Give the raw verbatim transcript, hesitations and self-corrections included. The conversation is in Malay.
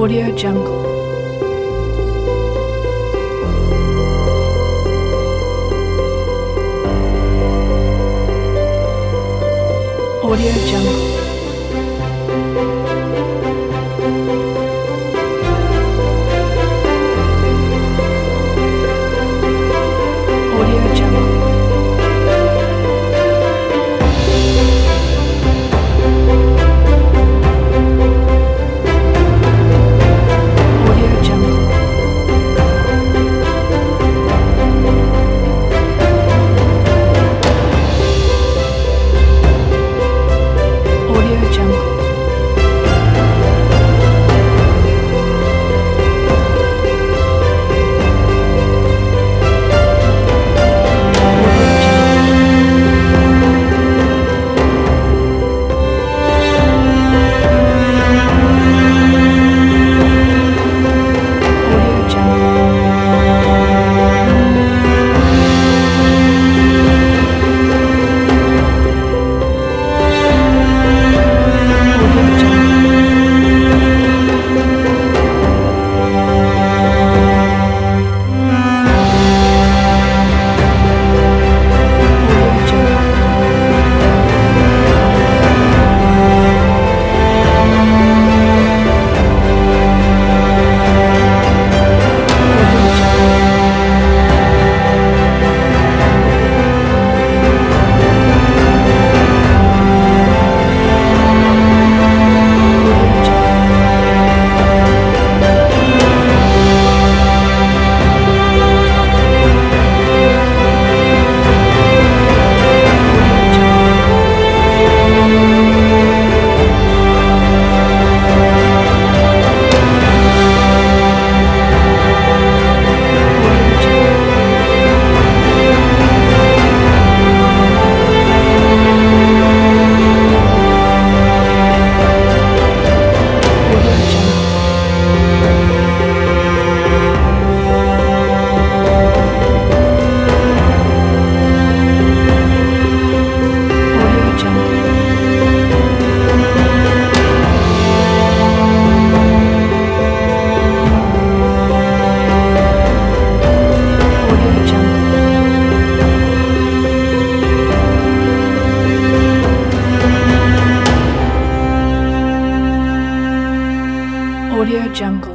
Audio Jungle. Audio Jungle. Audio Jungle. Audio Jungle. Audio Jungle. Audio Jungle. Audio Jungle. Audio Jungle. Audio Jungle. Audio Jungle. Audio Jungle. Audio Jungle. Audio Jungle. Audio Jungle. Audio Jungle. Audio Jungle.